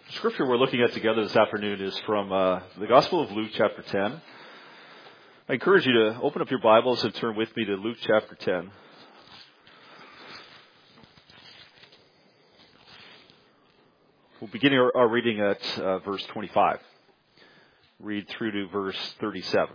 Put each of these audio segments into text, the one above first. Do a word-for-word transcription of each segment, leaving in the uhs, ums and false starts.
The scripture we're looking at together this afternoon is from uh, the Gospel of Luke chapter ten. I encourage you to open up your Bibles and turn with me to Luke chapter ten. We'll begin our, our reading at uh, verse twenty-five. Read through to verse thirty-seven.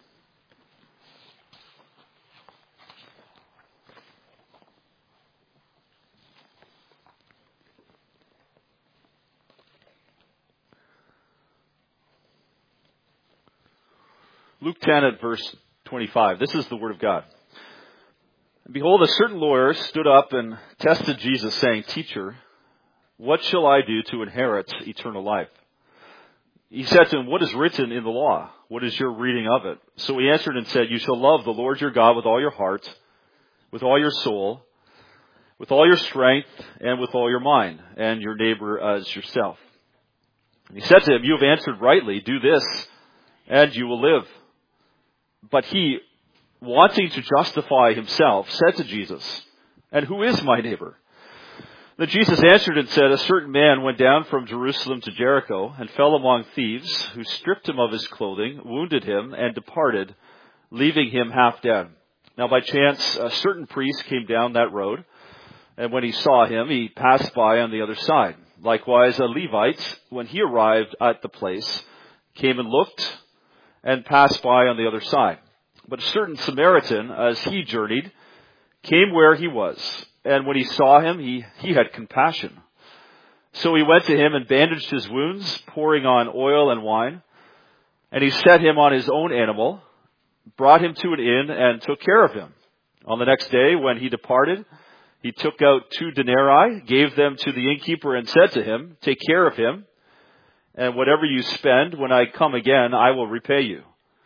Luke ten at verse twenty-five. This is the word of God. And behold, a certain lawyer stood up and tested Jesus, saying, "Teacher, what shall I do to inherit eternal life?" He said to him, "What is written in the law? What is your reading of it?" So he answered and said, "You shall love the Lord your God with all your heart, with all your soul, with all your strength, and with all your mind, and your neighbor as yourself." And he said to him, "You have answered rightly. Do this, and you will live." But he, wanting to justify himself, said to Jesus, "And who is my neighbor?" Then Jesus answered and said, "A certain man went down from Jerusalem to Jericho and fell among thieves, who stripped him of his clothing, wounded him, and departed, leaving him half dead. Now by chance a certain priest came down that road, and when he saw him, he passed by on the other side. Likewise a Levite, when he arrived at the place, came and looked, and passed by on the other side. But a certain Samaritan, as he journeyed, came where he was, and when he saw him, he, he had compassion. So he went to him and bandaged his wounds, pouring on oil and wine. And he set him on his own animal, brought him to an inn, and took care of him. On the next day, when he departed, he took out two denarii, gave them to the innkeeper, and said to him, "Take care of him, and whatever you spend, when I come again, I will repay you."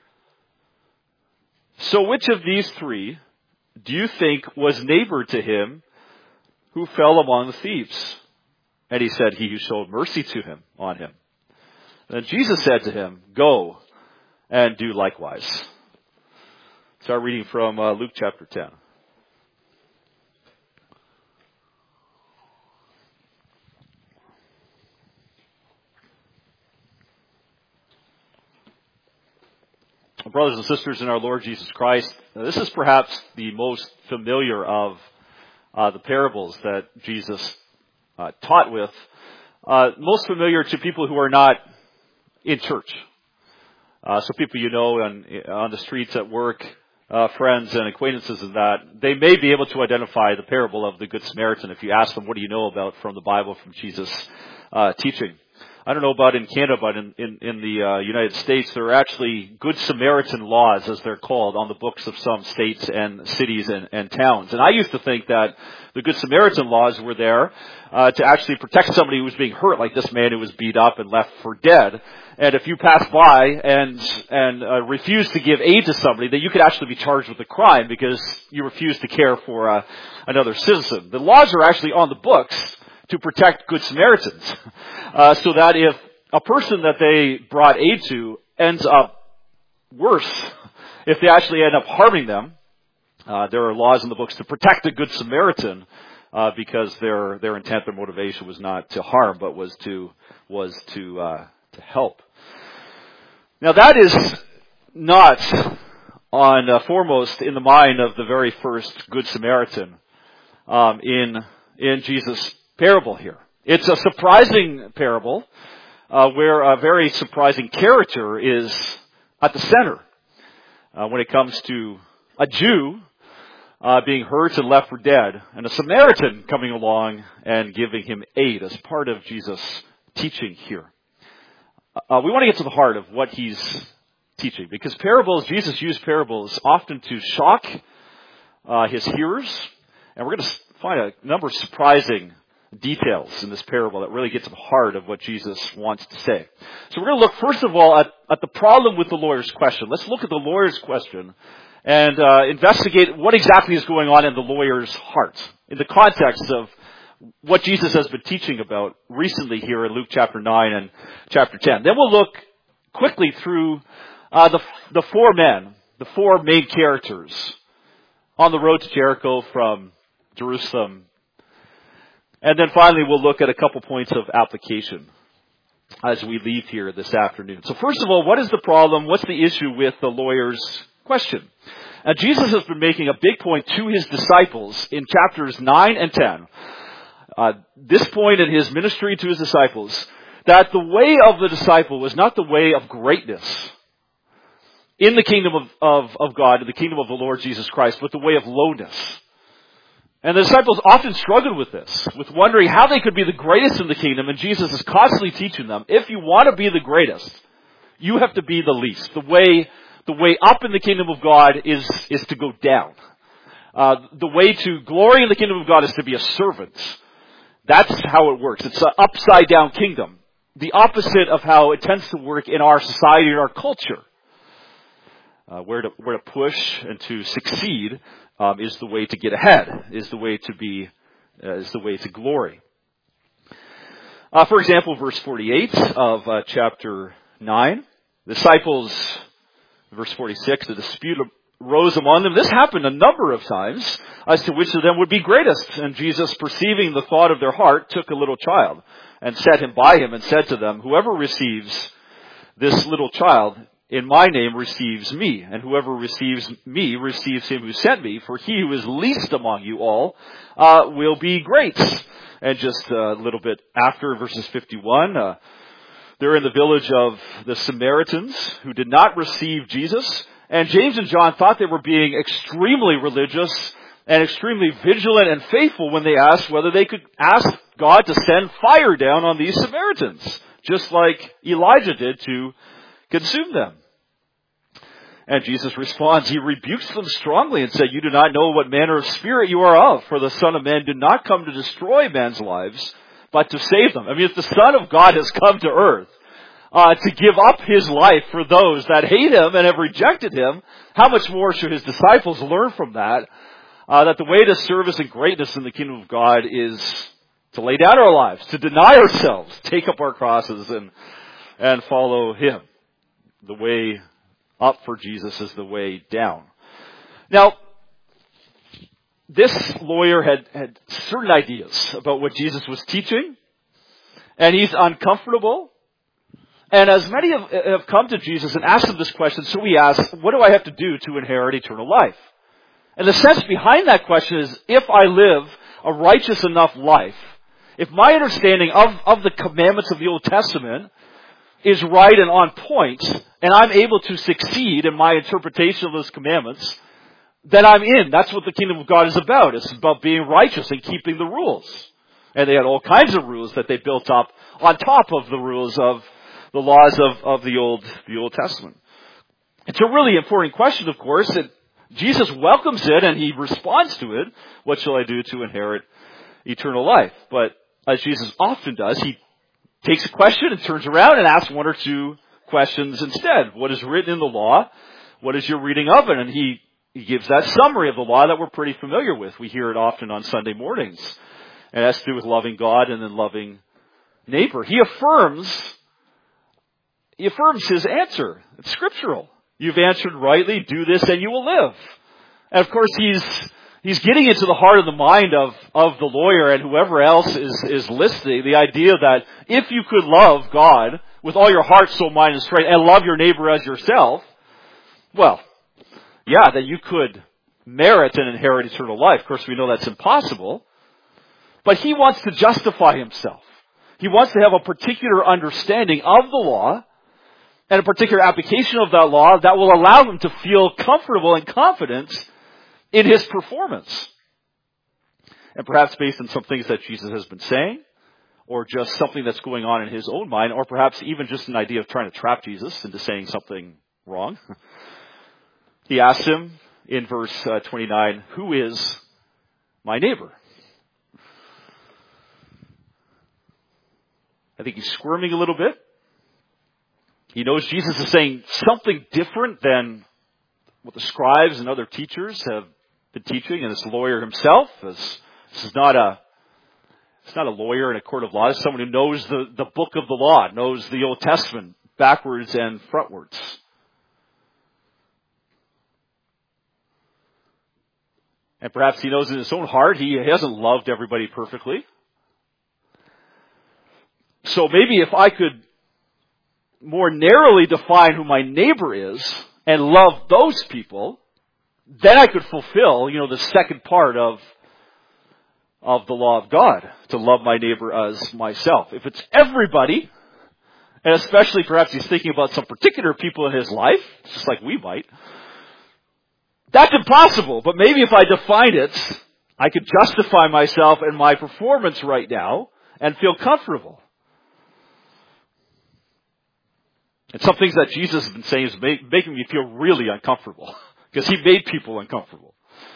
So which of these three do you think was neighbor to him who fell among the thieves? And he said, "He who showed mercy to him, on him." Then Jesus said to him, "Go and do likewise." Start reading from uh, Luke chapter ten. Brothers and sisters in our Lord Jesus Christ, this is perhaps the most familiar of uh, the parables that Jesus uh, taught with. Uh, most familiar to people who are not in church. Uh, so people you know on, on the streets, at work, uh, friends and acquaintances and that, they may be able to identify the parable of the Good Samaritan if you ask them, what do you know about from the Bible, from Jesus' uh, teaching. I don't know about in Canada, but in, in, in the uh, United States, there are actually Good Samaritan laws, as they're called, on the books of some states and cities and, and towns. And I used to think that the Good Samaritan laws were there uh, to actually protect somebody who was being hurt, like this man who was beat up and left for dead. And if you pass by and and uh, refuse to give aid to somebody, that you could actually be charged with a crime because you refuse to care for uh, another citizen. The laws are actually on the books to protect Good Samaritans, uh, so that if a person that they brought aid to ends up worse, if they actually end up harming them, uh, there are laws in the books to protect the Good Samaritan, uh, because their their intent, their motivation was not to harm, but was to was to uh, to help. Now that is not on uh, foremost in the mind of the very first Good Samaritan um, in in Jesus' parable here. It's a surprising parable uh, where a very surprising character is at the center uh, when it comes to a Jew uh, being hurt and left for dead, and a Samaritan coming along and giving him aid as part of Jesus' teaching here. Uh, we want to get to the heart of what he's teaching, because parables, Jesus used parables often to shock uh, his hearers, and we're going to find a number of surprising details in this parable that really get to the heart of what Jesus wants to say. So we're going to look first of all at, at the problem with the lawyer's question. Let's look at the lawyer's question and uh, investigate what exactly is going on in the lawyer's heart in the context of what Jesus has been teaching about recently here in Luke chapter nine and chapter ten. Then we'll look quickly through uh, the, the four men, the four main characters on the road to Jericho from Jerusalem. And then finally, we'll look at a couple points of application as we leave here this afternoon. So first of all, what is the problem? What's the issue with the lawyer's question? Now, Jesus has been making a big point to his disciples in chapters nine and ten. Uh, this point in his ministry to his disciples, that the way of the disciple was not the way of greatness in the kingdom of, of, of God, in the kingdom of the Lord Jesus Christ, but the way of lowness. And the disciples often struggled with this, with wondering how they could be the greatest in the kingdom, and Jesus is constantly teaching them, if you want to be the greatest, you have to be the least. The way, the way up in the kingdom of God is, is to go down. Uh, the way to glory in the kingdom of God is to be a servant. That's how it works. It's an upside down kingdom. The opposite of how it tends to work in our society and our culture. Uh, where to, where to push and to succeed um, is the way to get ahead, is the way to be, uh, is the way to glory. Uh, for example, verse forty-eight of uh, chapter nine, the disciples, verse forty-six, the dispute arose among them. This happened a number of times as to which of them would be greatest. And Jesus, perceiving the thought of their heart, took a little child and set him by him and said to them, whoever receives this little child in my name receives me, and whoever receives me receives him who sent me, for he who is least among you all uh, will be great. And just a little bit after, verses fifty-one, uh, they're in the village of the Samaritans who did not receive Jesus, and James and John thought they were being extremely religious and extremely vigilant and faithful when they asked whether they could ask God to send fire down on these Samaritans, just like Elijah did to consume them. And Jesus responds, he rebukes them strongly and said, you do not know what manner of spirit you are of, for the Son of Man did not come to destroy man's lives, but to save them. I mean, if the Son of God has come to earth uh, to give up his life for those that hate him and have rejected him, how much more should his disciples learn from that? Uh, that the way to service and greatness in the kingdom of God is to lay down our lives, to deny ourselves, take up our crosses, and and follow him. The way up for Jesus is the way down. Now, this lawyer had, had certain ideas about what Jesus was teaching, and he's uncomfortable. And as many have, have come to Jesus and asked him this question, so he asks, what do I have to do to inherit eternal life? And the sense behind that question is, if I live a righteous enough life, if my understanding of, of the commandments of the Old Testament is right and on point, and I'm able to succeed in my interpretation of those commandments, then I'm in. That's what the kingdom of God is about. It's about being righteous and keeping the rules. And they had all kinds of rules that they built up on top of the rules of the laws of, of the Old the Old Testament. It's a really important question, of course, and Jesus welcomes it and he responds to it. What shall I do to inherit eternal life? But as Jesus often does, he takes a question and turns around and asks one or two questions instead. What is written in the law? What is your reading of it? And he, he gives that summary of the law that we're pretty familiar with. We hear it often on Sunday mornings. And it has to do with loving God and then loving neighbor. He affirms, he affirms his answer. It's scriptural. You've answered rightly, do this and you will live. And of course he's He's getting into the heart of the mind of, of the lawyer and whoever else is, is listening. The idea that if you could love God with all your heart, soul, mind, and strength, and love your neighbor as yourself, well, yeah, that you could merit and inherit eternal life. Of course, we know that's impossible. But he wants to justify himself. He wants to have a particular understanding of the law and a particular application of that law that will allow him to feel comfortable and confident in his performance. And perhaps based on some things that Jesus has been saying, or just something that's going on in his own mind, or perhaps even just an idea of trying to trap Jesus into saying something wrong. He asks him in verse uh, twenty-nine, who is my neighbor? I think he's squirming a little bit. He knows Jesus is saying something different than what the scribes and other teachers have been teaching, and this lawyer himself is, this is not a it's not a lawyer in a court of law. It's someone who knows the, the book of the law, knows the Old Testament backwards and frontwards. And perhaps he knows in his own heart he hasn't loved everybody perfectly. So maybe if I could more narrowly define who my neighbor is and love those people, then I could fulfill, you know, the second part of of the law of God, to love my neighbor as myself. If it's everybody, and especially perhaps he's thinking about some particular people in his life, just like we might, that's impossible. But maybe if I define it, I could justify myself and my performance right now and feel comfortable. And some things that Jesus has been saying is make, making me feel really uncomfortable, because he made people uncomfortable.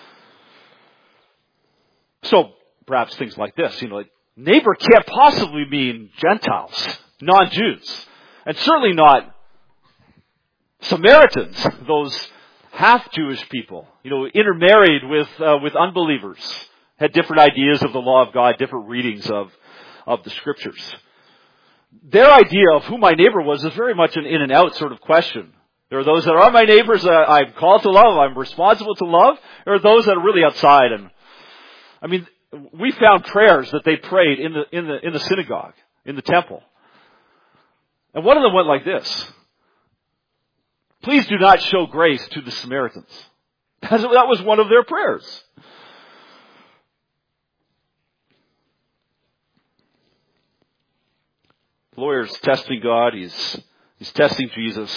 So, perhaps things like this, you know, like, neighbor can't possibly mean Gentiles, non-Jews, and certainly not Samaritans, those half-Jewish people, you know, intermarried with uh, with unbelievers, had different ideas of the law of God, different readings of of the scriptures. Their idea of who my neighbor was is very much an in and out sort of question. There are those that are my neighbors that I'm called to love, I'm responsible to love. There are those that are really outside. And I mean, we found prayers that they prayed in the in the in the synagogue, in the temple. And one of them went like this: please do not show grace to the Samaritans. That was one of their prayers. The lawyer's testing God. He's, he's testing Jesus.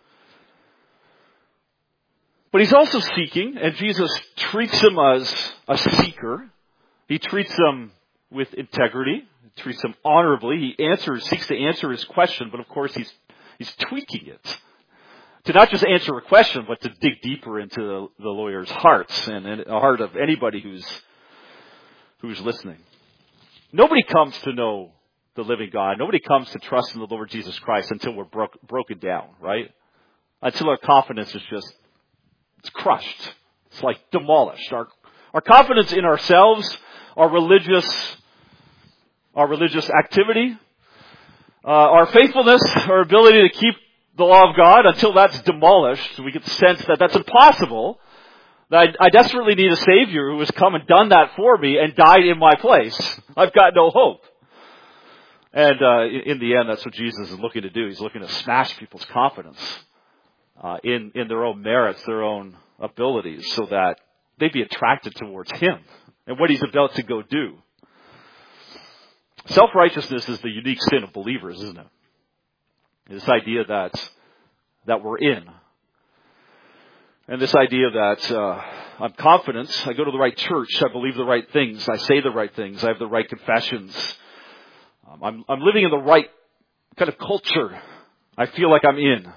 But he's also seeking, and Jesus treats him as a seeker. He treats him with integrity. He treats him honorably. He answers, seeks to answer his question, but of course he's, he's tweaking it. To not just answer a question, but to dig deeper into the, the lawyer's hearts and, and the heart of anybody who's who's listening. Nobody comes to know the living God. Nobody comes to trust in the Lord Jesus Christ until we're broke, broken down, right? Until our confidence is just, it's crushed. It's like demolished. Our our confidence in ourselves, our religious, our religious activity, uh, our faithfulness, our ability to keep the law of God, until that's demolished, we get the sense that that's impossible, that I, I desperately need a Savior who has come and done that for me and died in my place. I've got no hope. And uh, in the end, that's what Jesus is looking to do. He's looking to smash people's confidence uh, in, in their own merits, their own abilities, so that they be attracted towards Him and what He's about to go do. Self-righteousness is the unique sin of believers, isn't it? This idea that that we're in. And this idea that uh, I'm confident, I go to the right church, I believe the right things, I say the right things, I have the right confessions. Um, I'm, I'm living in the right kind of culture. I feel like I'm in.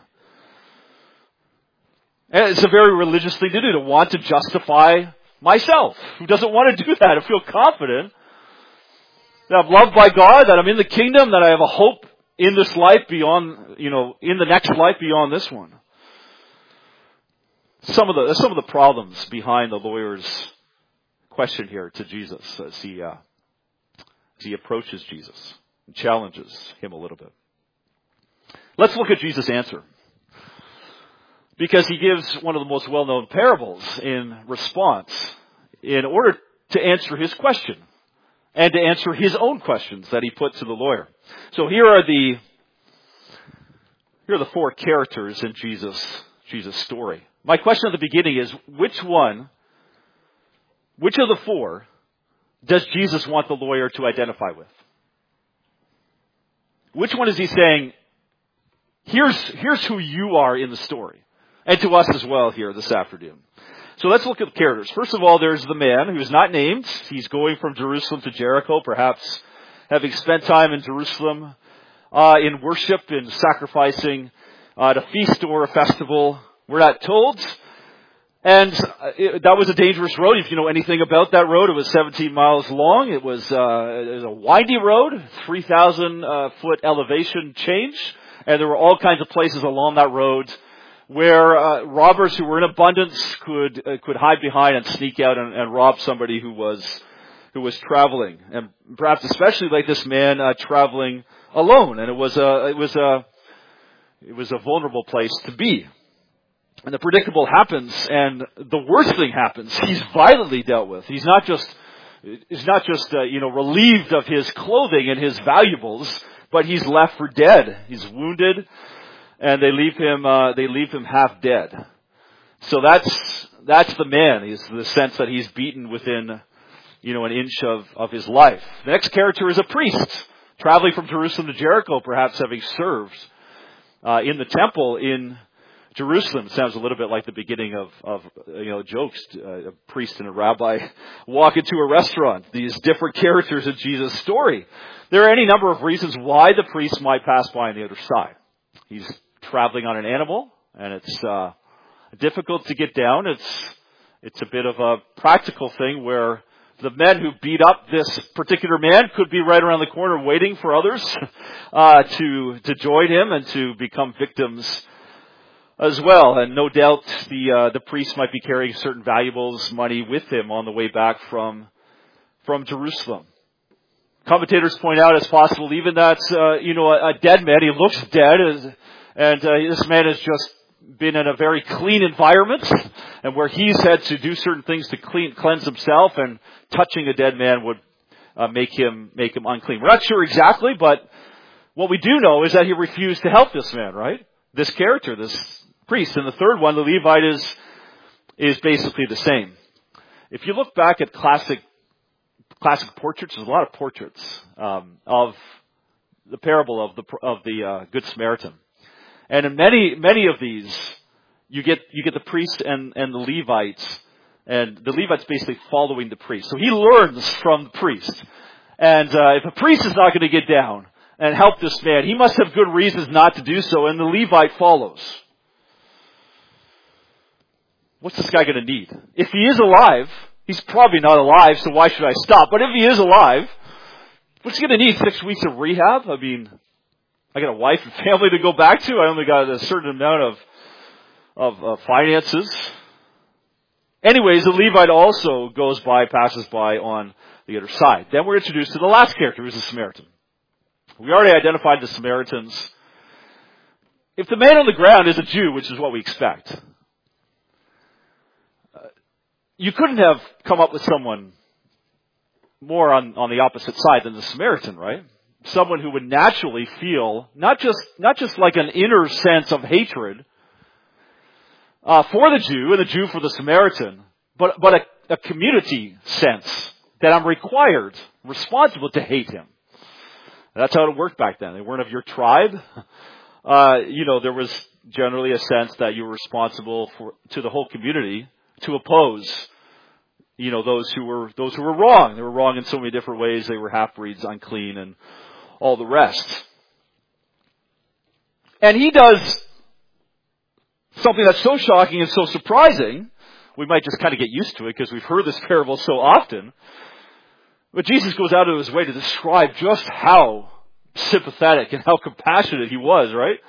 And it's a very religious thing to do, to want to justify myself. Who doesn't want to do that? To feel confident that I'm loved by God, that I'm in the kingdom, that I have a hope in this life beyond, you know, in the next life beyond this one. Some of the some of the problems behind the lawyer's question here to Jesus as he uh, as he approaches Jesus and challenges him a little bit. Let's look at Jesus' answer, because he gives one of the most well-known parables in response in order to answer his question and to answer his own questions that he put to the lawyer. So here are the here are the four characters in Jesus Jesus' story. My question at the beginning is, which one, which of the four does Jesus want the lawyer to identify with? Which one is he saying, here's here's who you are in the story, and to us as well here this afternoon? So let's look at the characters. First of all, there's the man who is not named. He's going from Jerusalem to Jericho, perhaps having spent time in Jerusalem uh, in worship, in sacrificing uh, at a feast or a festival. We're not told. And it, that was a dangerous road. If you know anything about that road, it was seventeen miles long. It was, uh, it was a windy road, three thousand uh, foot elevation change. And there were all kinds of places along that road where uh, robbers who were in abundance could uh, could hide behind and sneak out and, and rob somebody who was who was traveling, and perhaps especially like this man uh, traveling alone. And it was a it was a it was a vulnerable place to be. And the predictable happens, and the worst thing happens. He's violently dealt with. He's not just he's not just uh, you know relieved of his clothing and his valuables, but he's left for dead. He's wounded. and they leave him, uh, they leave him half dead. So that's, that's the man. He's the sense that he's beaten within, you know, an inch of, of his life. The next character is a priest, traveling from Jerusalem to Jericho, perhaps having served, uh, in the temple in Jerusalem. It sounds a little bit like the beginning of, of you know, jokes. Uh, a priest and a rabbi walk into a restaurant. These different characters in Jesus' story. There are any number of reasons why the priest might pass by on the other side. He's traveling on an animal, and it's uh, difficult to get down. It's it's a bit of a practical thing where the men who beat up this particular man could be right around the corner waiting for others uh, to to join him and to become victims as well. And no doubt the uh, the priest might be carrying certain valuables, money with him on the way back from from Jerusalem. Commentators point out, as possible, even that uh, you know a, a dead man, he looks dead, and, and uh, this man has just been in a very clean environment, and where he's had to do certain things to clean cleanse himself, and touching a dead man would uh, make him make him unclean. We're not sure exactly, but what we do know is that he refused to help this man, right? This character, this priest. And the third one, the Levite, is is basically the same. If you look back at classic classic portraits, there's a lot of portraits um, of the parable of the of the uh, Good Samaritan, and in many many of these, you get you get the priest and and the Levites, and the Levite's basically following the priest. So he learns from the priest, and uh, if a priest is not going to get down and help this man, he must have good reasons not to do so, and the Levite follows. What's this guy going to need? If he is alive, he's probably not alive, so why should I stop? But if he is alive, what's he going to need? Six weeks of rehab? I mean, I got a wife and family to go back to. I only got a certain amount of of uh, finances. Anyways, the Levite also goes by, passes by on the other side. Then we're introduced to the last character, who's the Samaritan. We already identified the Samaritans. If the man on the ground is a Jew, which is what we expect, you couldn't have come up with someone more on, on the opposite side than the Samaritan, right? Someone who would naturally feel not just not just like an inner sense of hatred uh, for the Jew and the Jew for the Samaritan, but but a, a community sense that I'm required, responsible to hate him. That's how it worked back then. They weren't of your tribe. Uh, you know, there was generally a sense that you were responsible for to the whole community to oppose, you know, those who were those who were wrong. They were wrong in so many different ways. They were half-breeds, unclean, and all the rest. And he does something that's so shocking and so surprising, we might just kind of get used to it because we've heard this parable so often. But Jesus goes out of his way to describe just how sympathetic and how compassionate he was, right?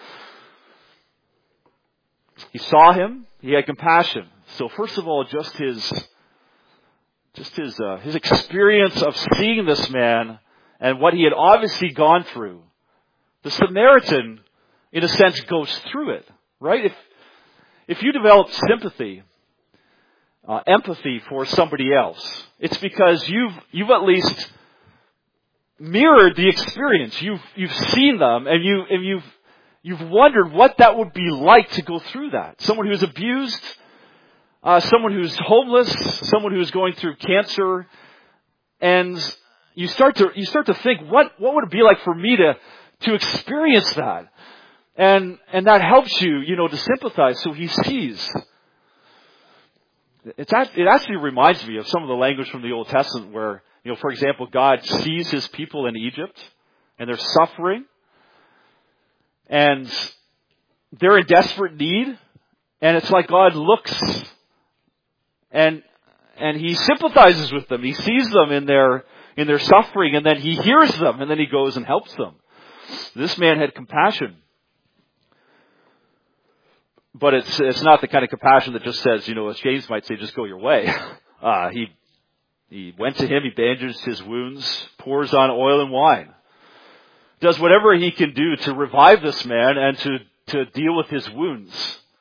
He saw him. He had compassion. So first of all, just his, just his, uh, his experience of seeing this man and what he had obviously gone through. The Samaritan, in a sense, goes through it, right? If, if you develop sympathy, uh, empathy for somebody else, it's because you've, you've at least mirrored the experience. You've, you've seen them and you, and you've, you've wondered what that would be like to go through that. Someone who's abused, Uh, someone who's homeless, someone who's going through cancer, and you start to you start to think, what what would it be like for me to to experience that, and and that helps you, you know, to sympathize. So he sees. It's it actually reminds me of some of the language from the Old Testament, where, you know, for example, God sees His people in Egypt, and they're suffering, and they're in desperate need, and it's like God looks. And and he sympathizes with them. He sees them in their in their suffering, and then he hears them, and then he goes and helps them. This man had compassion, but it's it's not the kind of compassion that just says, you know, as James might say, just go your way. Uh, he he went to him, he bandaged his wounds, pours on oil and wine, does whatever he can do to revive this man and to to deal with his wounds.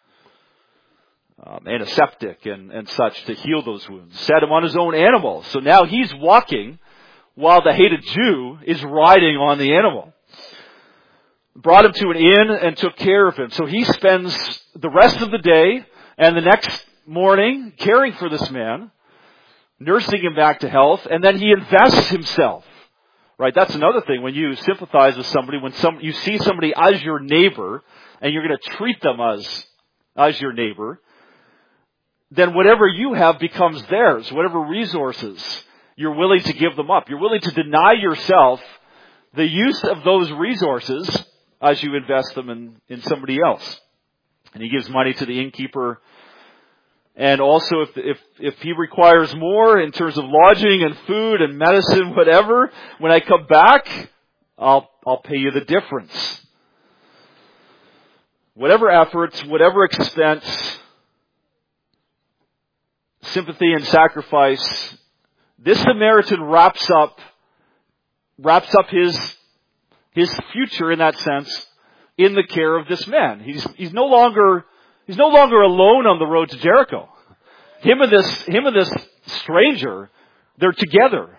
Um, antiseptic and, and such to heal those wounds. Set him on his own animal. So now he's walking while the hated Jew is riding on the animal. brought him to an inn and took care of him. So he spends the rest of the day and the next morning caring for this man, nursing him back to health, and then he invests himself. Right? That's another thing. When you sympathize with somebody, when some you see somebody as your neighbor, and you're going to treat them as as your neighbor, then whatever you have becomes theirs. Whatever resources you're willing to give them up. You're willing to deny yourself the use of those resources as you invest them in, in somebody else. And he gives money to the innkeeper. And also if, if, if he requires more in terms of lodging and food and medicine, whatever, when I come back, I'll, I'll pay you the difference. Whatever efforts, whatever expense, sympathy and sacrifice, this Samaritan wraps up, wraps up his, his future in that sense in the care of this man. He's, he's no longer, he's no longer alone on the road to Jericho. Him and this, him and this stranger, they're together.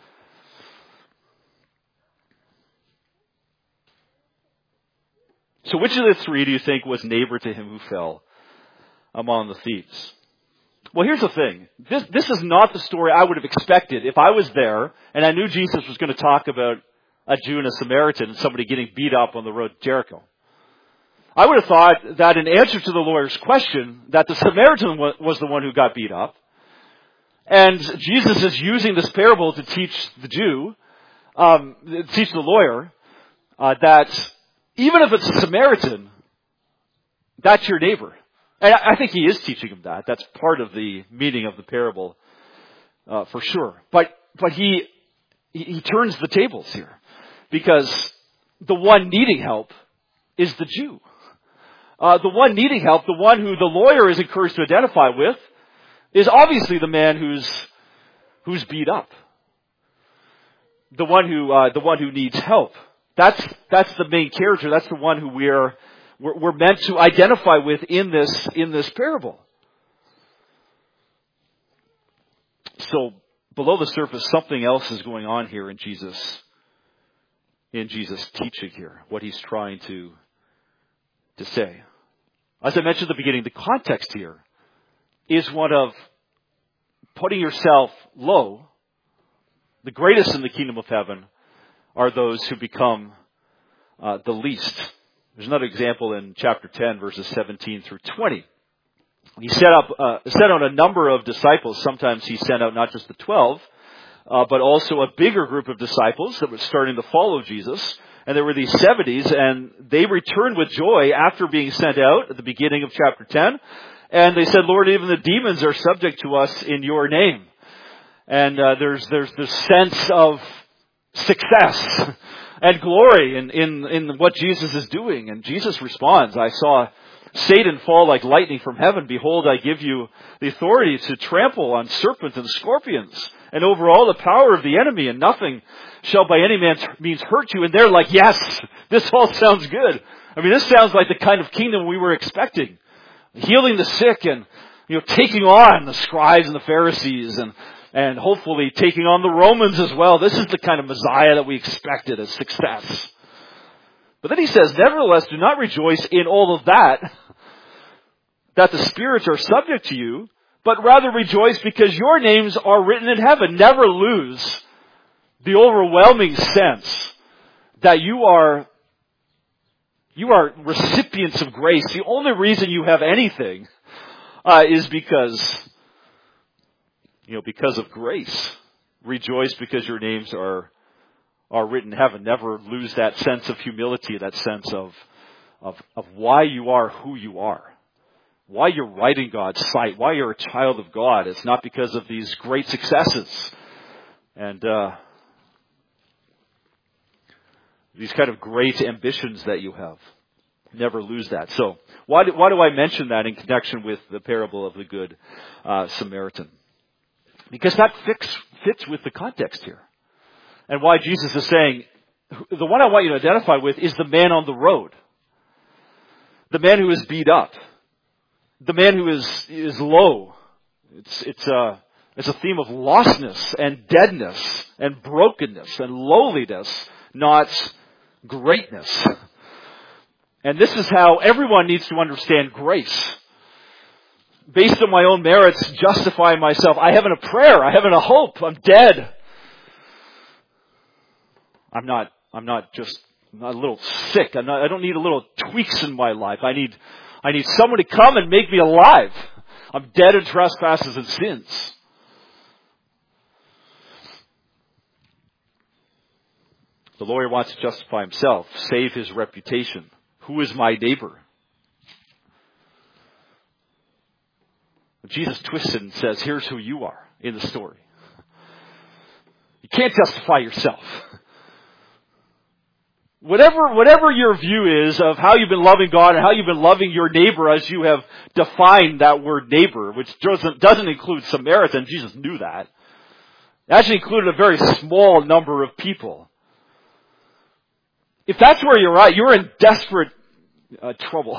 So which of the three do you think was neighbor to him who fell among the thieves? Well, here's the thing. This, this is not the story I would have expected if I was there and I knew Jesus was going to talk about a Jew and a Samaritan and somebody getting beat up on the road to Jericho. I would have thought that in answer to the lawyer's question, that the Samaritan was the one who got beat up. And Jesus is using this parable to teach the Jew, um, teach the lawyer, uh, that even if it's a Samaritan, that's your neighbor. And I think he is teaching him that. That's part of the meaning of the parable, uh, for sure. But, but he, he turns the tables here. Because the one needing help is the Jew. Uh, the one needing help, the one who the lawyer is encouraged to identify with, is obviously the man who's, who's beat up. The one who, uh, the one who needs help. That's, that's the main character. That's the one who we're, we're, we're meant to identify with in this, in this parable. So, below the surface, something else is going on here in Jesus, in Jesus' teaching here, what he's trying to, to say. As I mentioned at the beginning, the context here is one of putting yourself low. The greatest in the kingdom of heaven are those who become uh, the least. There's another example in chapter ten, verses seventeen through twenty. He set up, uh, sent out a number of disciples. Sometimes he sent out not just the twelve, uh, but also a bigger group of disciples that were starting to follow Jesus. And there were these seventies, and they returned with joy after being sent out at the beginning of chapter ten. And they said, Lord, even the demons are subject to us in your name. And uh, there's there's this sense of success and glory in, in, in what Jesus is doing. And Jesus responds, I saw Satan fall like lightning from heaven. Behold, I give you the authority to trample on serpents and scorpions and over all the power of the enemy, and nothing shall by any means hurt you. And they're like, yes, this all sounds good. I mean, this sounds like the kind of kingdom we were expecting. Healing the sick and, you know, taking on the scribes and the Pharisees and, and hopefully taking on the Romans as well. This is the kind of Messiah that we expected as success. But then he says, nevertheless, do not rejoice in all of that, that the spirits are subject to you, but rather rejoice because your names are written in heaven. Never lose the overwhelming sense that you are, you are recipients of grace. The only reason you have anything uh, is because, you know, because of grace. Rejoice because your names are are written in heaven. Never lose that sense of humility, that sense of of of why you are who you are. Why you're right in God's sight, why you're a child of God. It's not because of these great successes and uh, these kind of great ambitions that you have. Never lose that. So why do, why do I mention that in connection with the parable of the Good uh, Samaritan? Because that fits, fits with the context here. And why Jesus is saying, the one I want you to identify with is the man on the road. The man who is beat up. The man who is is low. It's it's a it's a theme of lostness and deadness and brokenness and lowliness, not greatness. And this is how everyone needs to understand grace. Based on my own merits, justifying myself. I haven't a prayer. I haven't a hope. I'm dead. I'm not, I'm not just, I'm not a little sick. I'm not, I don't need a little tweaks in my life. I need, I need someone to come and make me alive. I'm dead in trespasses and sins. The lawyer wants to justify himself, save his reputation. Who is my neighbor? Jesus twists it and says, here's who you are in the story. You can't justify yourself. Whatever, whatever your view is of how you've been loving God and how you've been loving your neighbor as you have defined that word neighbor, which doesn't, doesn't include Samaritan. Jesus knew that. It actually included a very small number of people. If that's where you're at, you're in desperate uh, trouble.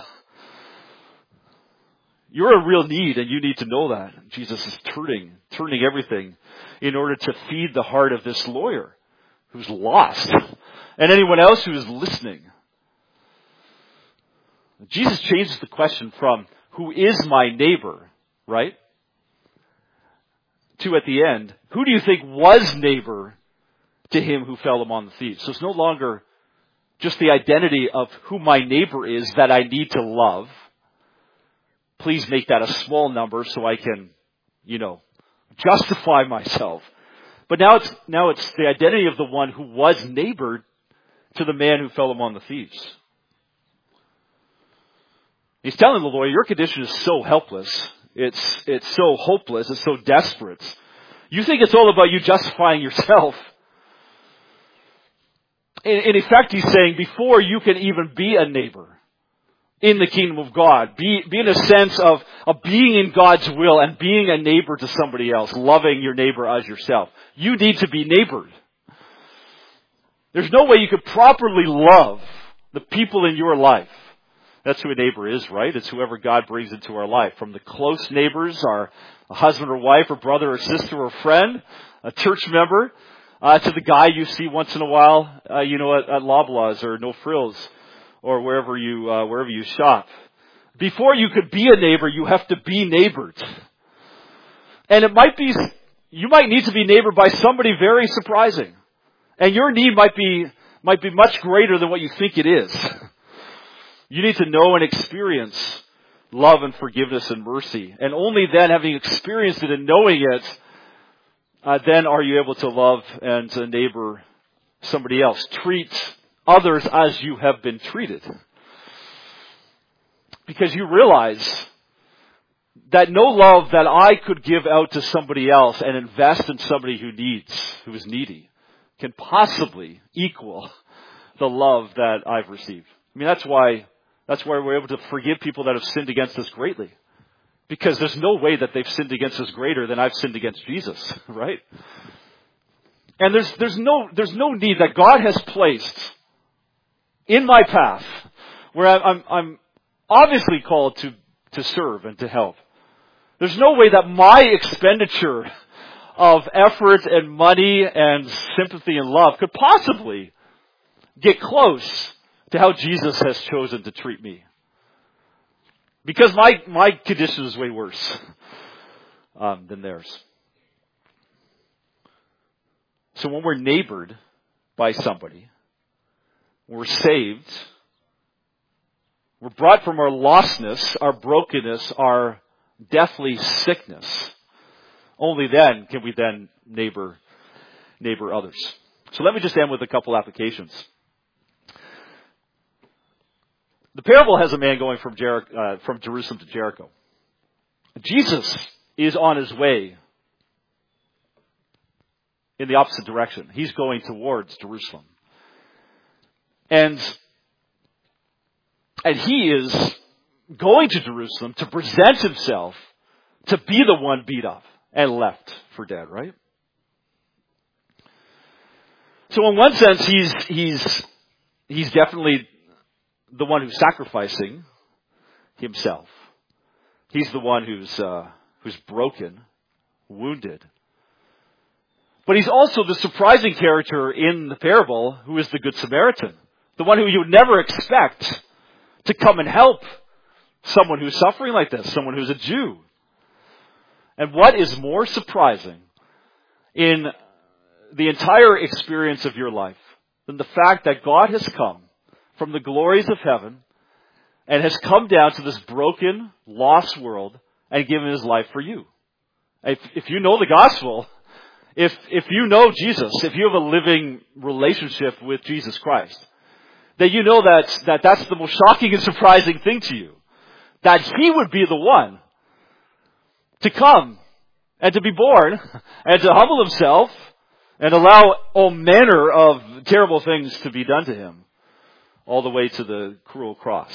You're in real need, and you need to know that. Jesus is turning, turning everything in order to feed the heart of this lawyer who's lost, and anyone else who is listening. Jesus changes the question from, who is my neighbor, right? To, at the end, who do you think was neighbor to him who fell among the thieves? So it's no longer just the identity of who my neighbor is that I need to love. Please make that a small number so I can, you know, justify myself. But now it's, now it's the identity of the one who was neighbor to the man who fell among the thieves. He's telling the lawyer, your condition is so helpless. It's, it's so hopeless. It's so desperate. You think it's all about you justifying yourself. In, in effect, he's saying, before you can even be a neighbor in the kingdom of God, be, be in a sense of, of being in God's will and being a neighbor to somebody else, loving your neighbor as yourself. You need to be neighbored. There's no way you could properly love the people in your life. That's who a neighbor is, right? It's whoever God brings into our life. From the close neighbors, our a husband or wife or brother or sister or friend, a church member, uh, to the guy you see once in a while, uh, you know, at, at Loblaws or No Frills or wherever you, uh, wherever you shop. Before you could be a neighbor, you have to be neighbored. And it might be, you might need to be neighbored by somebody very surprising. And your need might be, might be much greater than what you think it is. You need to know and experience love and forgiveness and mercy. And only then, having experienced it and knowing it, uh, then are you able to love and to neighbor somebody else. Treat others as you have been treated. Because you realize that no love that I could give out to somebody else and invest in somebody who needs, who is needy, can possibly equal the love that I've received. I mean, that's why That's why we're able to forgive people that have sinned against us greatly. Because there's no way that they've sinned against us greater than I've sinned against Jesus, right? And there's, there's no, there's no need that God has placed in my path where I'm, I'm obviously called to, to serve and to help. There's no way that my expenditure of effort and money and sympathy and love could possibly get close to how Jesus has chosen to treat me. Because my, my condition is way worse um, than theirs. So when we're neighbored by somebody, we're saved, we're brought from our lostness, our brokenness, our deathly sickness. Only then can we then neighbor, neighbor others. So let me just end with a couple applications. The parable has a man going from, Jer- uh, from Jerusalem to Jericho. Jesus is on his way in the opposite direction. He's going towards Jerusalem. And, and he is going to Jerusalem to present himself to be the one beat up and left for dead, right? So in one sense, he's, he's, he's definitely the one who's sacrificing himself. He's the one who's uh, who's broken, wounded. But he's also the surprising character in the parable who is the Good Samaritan. The one who you would never expect to come and help someone who's suffering like this, someone who's a Jew. And what is more surprising in the entire experience of your life than the fact that God has come from the glories of heaven and has come down to this broken, lost world and given his life for you? If, if you know the gospel, if, if you know Jesus, if you have a living relationship with Jesus Christ, then you know that, that that's the most shocking and surprising thing to you. That he would be the one to come and to be born and to humble himself and allow all manner of terrible things to be done to him, all the way to the cruel cross.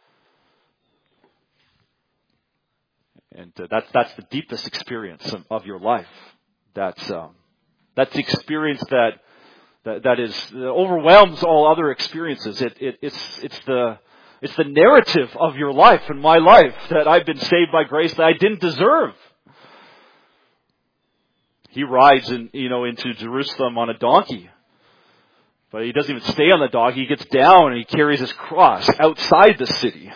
And uh, that's that's the deepest experience of, of your life. That's um, that's the experience that that, that is that overwhelms all other experiences. It, it it's it's the it's the narrative of your life and my life, that I've been saved by grace that I didn't deserve. He rides in, you know, into Jerusalem on a donkey. But he doesn't even stay on the donkey. He gets down and he carries his cross outside the city.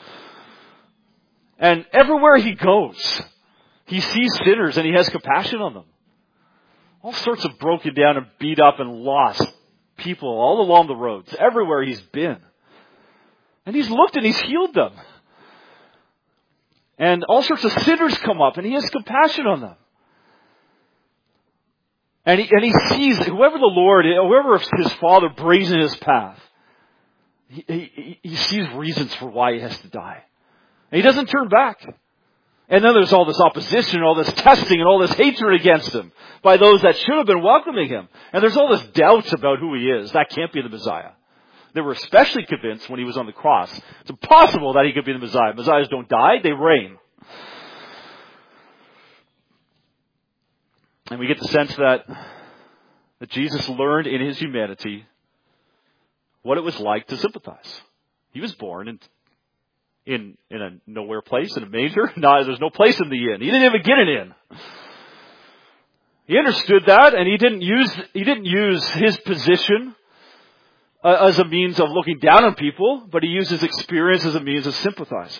And everywhere he goes, he sees sinners and he has compassion on them. All sorts of broken down and beat up and lost people all along the roads, everywhere he's been. And he's looked and he's healed them. And all sorts of sinners come up and he has compassion on them. And he, and he sees whoever the Lord, whoever his Father brings in his path, he, he, he sees reasons for why he has to die. And he doesn't turn back. And then there's all this opposition, all this testing, and all this hatred against him by those that should have been welcoming him. And there's all this doubt about who he is. That can't be the Messiah. They were especially convinced when he was on the cross. It's impossible that he could be the Messiah. Messiahs don't die, they reign. And we get the sense that, that Jesus learned in his humanity what it was like to sympathize. He was born in in, in a nowhere place, in a manger. No, there's no place in the inn. He didn't even get an inn. He understood that, and he didn't use he didn't use his position uh, as a means of looking down on people, but he used his experience as a means of sympathizing.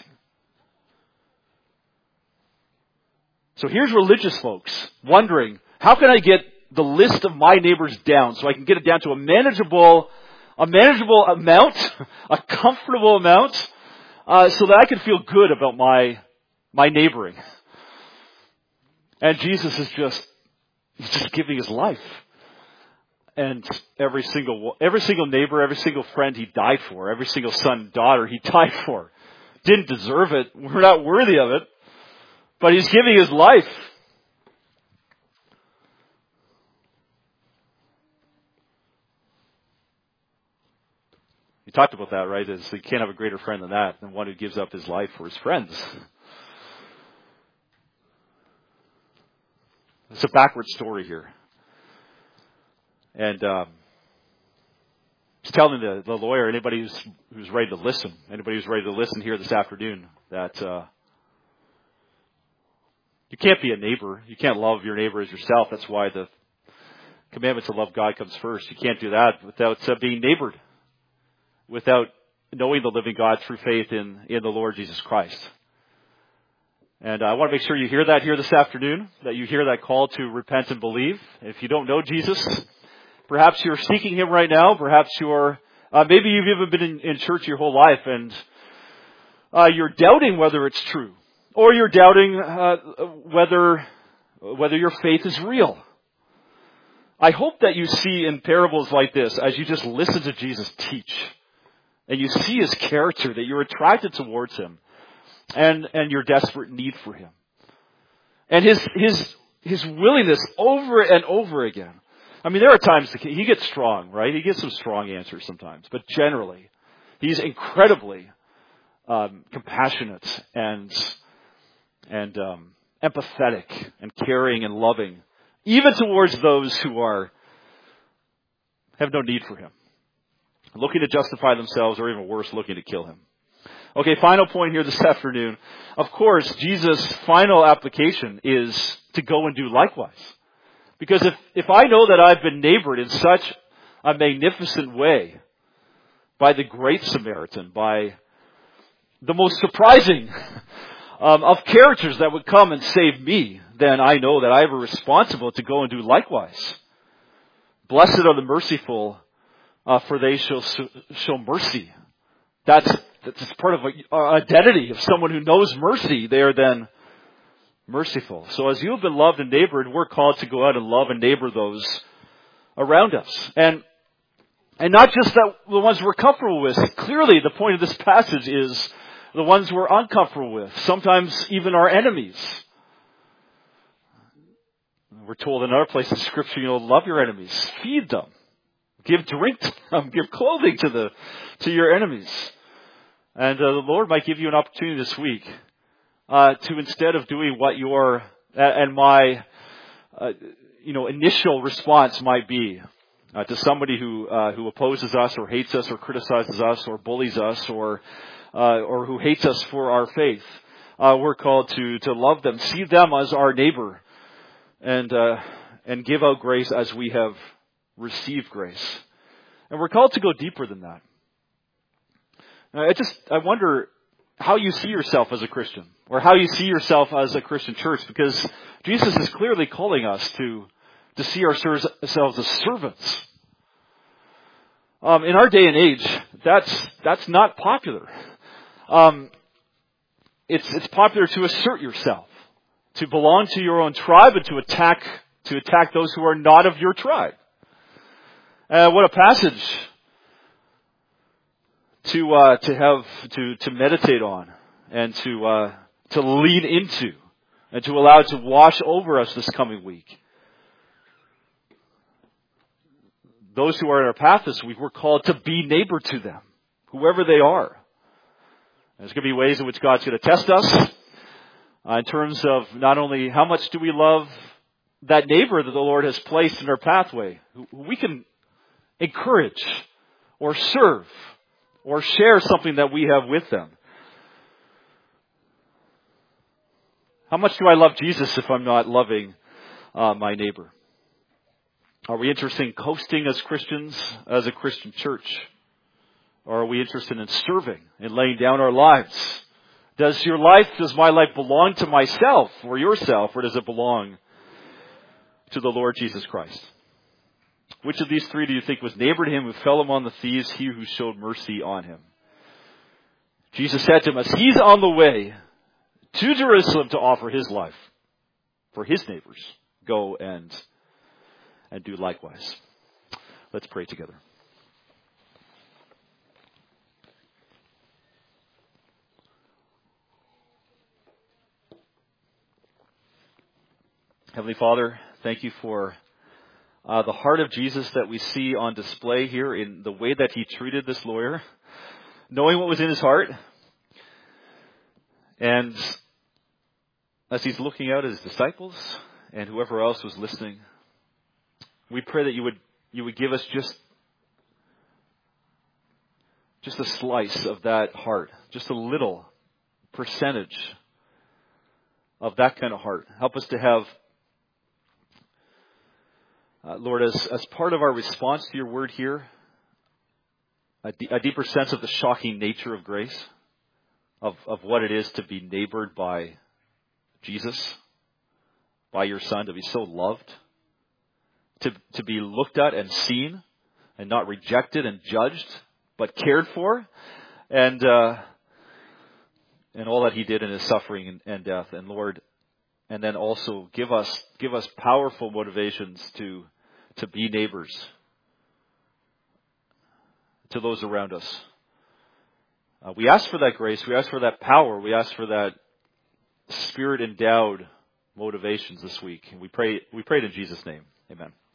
So here's religious folks wondering, how can I get the list of my neighbors down so I can get it down to a manageable, a manageable amount, a comfortable amount, uh, so that I can feel good about my my neighboring. And Jesus is just he's just giving his life, and every single every single neighbor, every single friend he died for, every single son, daughter he died for, didn't deserve it. We're not worthy of it. But he's giving his life. You talked about that, right? Is you can't have a greater friend than that, than one who gives up his life for his friends. It's a backward story here. And um, he's telling the, the lawyer, anybody who's, who's ready to listen, anybody who's ready to listen here this afternoon, that... Uh, You can't be a neighbor. You can't love your neighbor as yourself. That's why the commandment to love God comes first. You can't do that without uh, being neighbored, without knowing the living God through faith in, in the Lord Jesus Christ. And I want to make sure you hear that here this afternoon, that you hear that call to repent and believe. If you don't know Jesus, perhaps you're seeking him right now. Perhaps you're, uh, maybe you've even been in, in church your whole life and uh, you're doubting whether it's true. Or you're doubting uh, whether whether your faith is real. I hope that you see in parables like this, as you just listen to Jesus teach, and you see his character, that you're attracted towards him, and, and your desperate need for him. And his his his willingness over and over again. I mean, there are times he gets strong, right? He gets some strong answers sometimes. But generally, he's incredibly um, compassionate and... and um, empathetic and caring and loving, even towards those who are have no need for him, looking to justify themselves, or even worse, looking to kill him. Okay, final point here this afternoon. Of course, Jesus' final application is to go and do likewise. Because if, if I know that I've been neighbored in such a magnificent way by the great Samaritan, by the most surprising um, of characters that would come and save me, then I know that I have a responsibility to go and do likewise. Blessed are the merciful, uh, for they shall show mercy. That's that's part of our identity of someone who knows mercy. They are then merciful. So as you have been loved and neighbored, we're called to go out and love and neighbor those around us. And and not just that the ones we're comfortable with. Clearly, the point of this passage is the ones we're uncomfortable with. Sometimes even our enemies. We're told in other places in Scripture, you know, love your enemies, feed them, give drink to them, give clothing to the to your enemies. And uh, the Lord might give you an opportunity this week uh, to, instead of doing what your and my uh, you know initial response might be uh, to somebody who uh, who opposes us or hates us or criticizes us or bullies us or uh, or who hates us for our faith, uh, we're called to to love them, see them as our neighbor. And uh, and give out grace as we have received grace, and we're called to go deeper than that. Now, I just I wonder how you see yourself as a Christian, or how you see yourself as a Christian church, because Jesus is clearly calling us to to see ourselves as servants. Um, in our day and age, that's that's not popular. Um, it's it's popular to assert yourself, to belong to your own tribe, and to attack to attack those who are not of your tribe. Uh, what a passage to uh, to have to to meditate on and to uh, to lean into and to allow it to wash over us this coming week. Those who are in our path this week, we're called to be neighbor to them, whoever they are. There's going to be ways in which God's going to test us. Uh, in terms of not only how much do we love that neighbor that the Lord has placed in our pathway, who we can encourage or serve or share something that we have with them. How much do I love Jesus if I'm not loving uh, my neighbor? Are we interested in coasting as Christians, as a Christian church? Or are we interested in serving and laying down our lives? Does your life, does my life belong to myself or yourself, or does it belong to the Lord Jesus Christ? Which of these three do you think was neighbor to him who fell among the thieves, he who showed mercy on him? Jesus said to him, as he's on the way to Jerusalem to offer his life for his neighbors, go and, and do likewise. Let's pray together. Heavenly Father, thank you for uh, the heart of Jesus that we see on display here in the way that he treated this lawyer, knowing what was in his heart. And as he's looking out at his disciples and whoever else was listening, we pray that you would you would give us just, just a slice of that heart, just a little percentage of that kind of heart. Help us to have Uh, Lord, as, as part of our response to your word here, a, d- a deeper sense of the shocking nature of grace, of, of what it is to be neighbored by Jesus, by your Son, to be so loved, to, to be looked at and seen, and not rejected and judged, but cared for, and uh, and all that he did in his suffering and, and death. And Lord, and then also give us give us powerful motivations to to be neighbors to those around us. Uh, we ask for that grace. We ask for that power. We ask for that Spirit-endowed motivations this week. And we pray, we pray it in Jesus' name. Amen.